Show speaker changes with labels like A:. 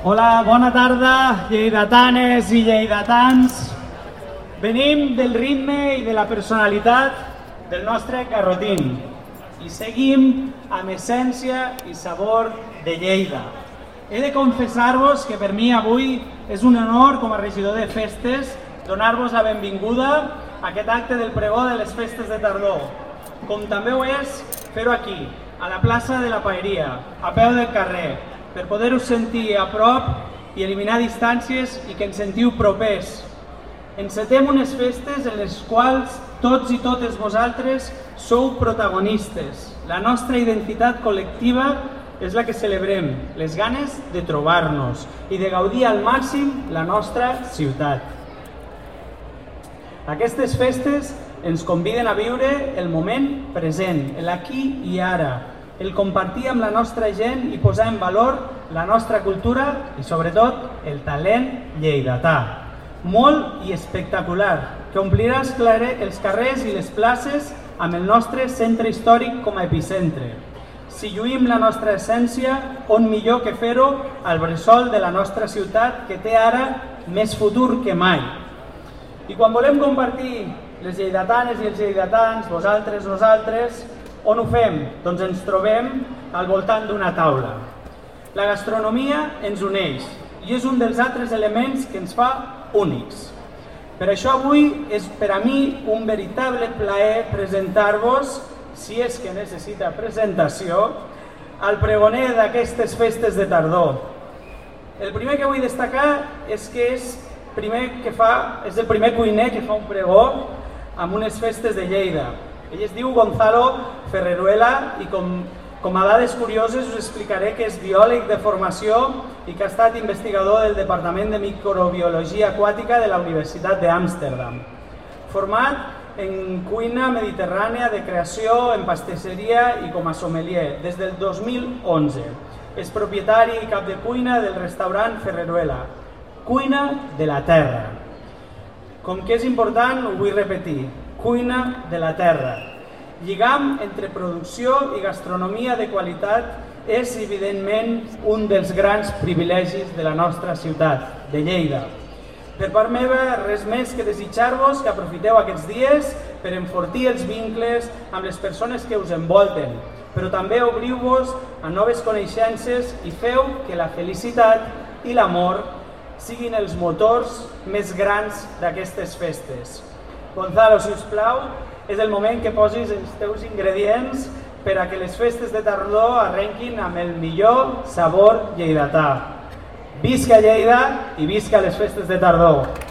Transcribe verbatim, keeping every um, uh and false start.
A: Hola, bona tarda, lleidatanes i lleidatans. Venim del ritme i de la personalitat del nostre Garrotín i seguim amb essència i sabor de Lleida. He de confessar-vos que per mi avui és un honor com a regidor de festes donar-vos la benvinguda a aquest acte del pregó de les festes de tardor, com també ho és fer-ho aquí, a la plaça de la Paeria, a peu del carrer, per poder-us sentir a prop i eliminar distàncies i que ens sentiu propers. Encetem unes festes en les quals tots i totes vosaltres sou protagonistes. La nostra identitat col·lectiva és la que celebrem, les ganes de trobar-nos i de gaudir al màxim la nostra ciutat. Aquestes festes ens conviden a viure el moment present, l'aquí i ara, el compartir amb la nostra gent i posar en valor la nostra cultura i, sobretot, el talent lleidatà. Molt i espectacular, que omplirà els carrers i les places amb el nostre centre històric com a epicentre. Si lluïm la nostra essència, on millor que fer-ho al bressol de la nostra ciutat, que té ara més futur que mai. I quan volem compartir les lleidatanes i els lleidatans, vosaltres, nosaltres, on ho fem? Doncs ens trobem al voltant d'una taula. La gastronomia ens uneix i és un dels altres elements que ens fa únics. Per això avui és per a mi un veritable plaer presentar-vos, si és que necessita presentació, al pregoner d'aquestes festes de tardor. El primer que vull destacar és que és, primer que fa, és el primer cuiner que fa un pregó amb unes festes de Lleida. Ell es diu Gonzalo Ferreruela i com, com a dades curioses us explicaré que és biòleg de formació i que ha estat investigador del Departament de Microbiologia Aquàtica de la Universitat d'Amsterdam. Format en cuina mediterrània de creació, en pastisseria i com a sommelier des del dos mil onze. És propietari i cap de cuina del restaurant Ferreruela, cuina de la terra. Com que és important, ho vull repetir, cuina de la terra. Lligam entre producció i gastronomia de qualitat és, evidentment, un dels grans privilegis de la nostra ciutat, de Lleida. Per part meva, res més que desitjar-vos que aprofiteu aquests dies per enfortir els vincles amb les persones que us envolten, però també obriu-vos a noves coneixences i feu que la felicitat i l'amor siguin els motors més grans d'aquestes festes. Gonzalo, si us plau, és el moment que posis els teus ingredients per a que les festes de tardor arrenquin amb el millor sabor lleidatà. Visca Lleida i visca les festes de tardor!